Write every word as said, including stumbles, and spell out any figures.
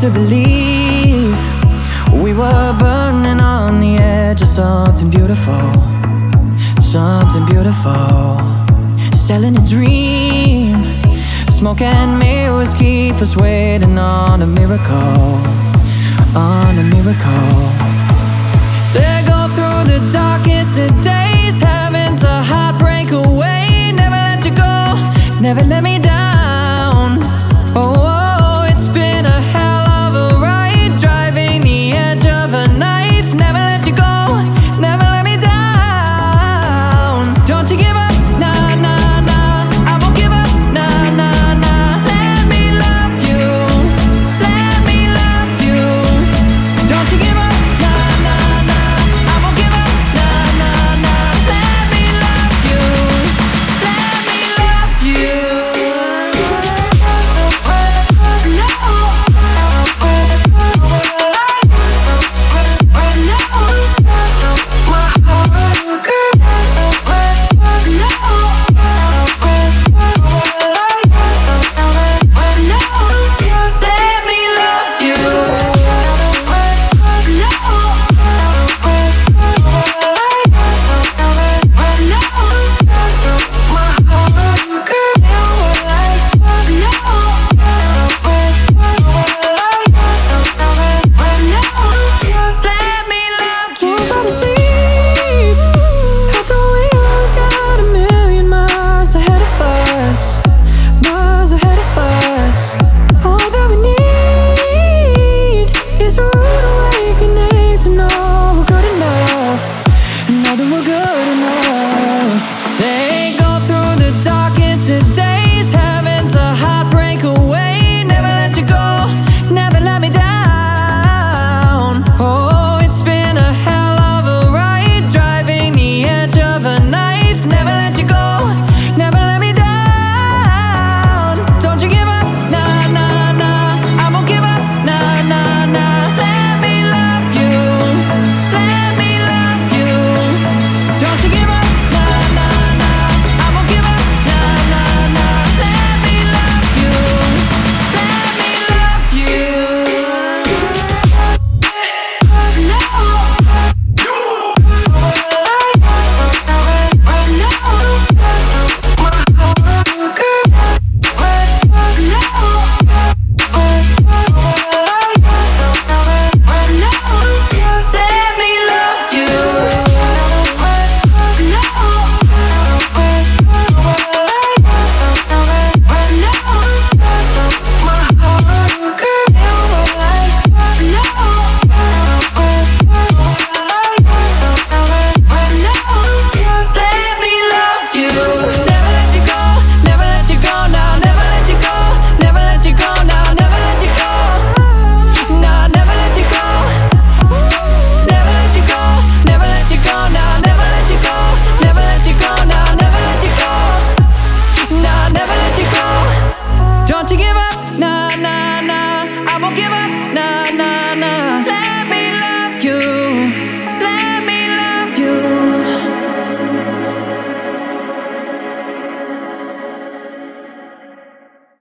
to believe we were burning on the edge of something beautiful, something beautiful. Selling a dream, smoke and mirrors keep us waiting on a miracle, on a miracle. To go through the darkest of days, heaven's a heartbreak away. Never let you go, never let me down. Oh, oh, it's been a hell of a ride, driving the edge of a knife. Never let you go, never let me down. Don't you give up, nah, nah, nah. I won't give up, nah, nah, nah. Let me love you, let me love you. Don't you give up, nah, nah, nah. I won't give up, nah, nah, nah. Let me love you, let me love you. We're good enough. Say go through the darkest of days.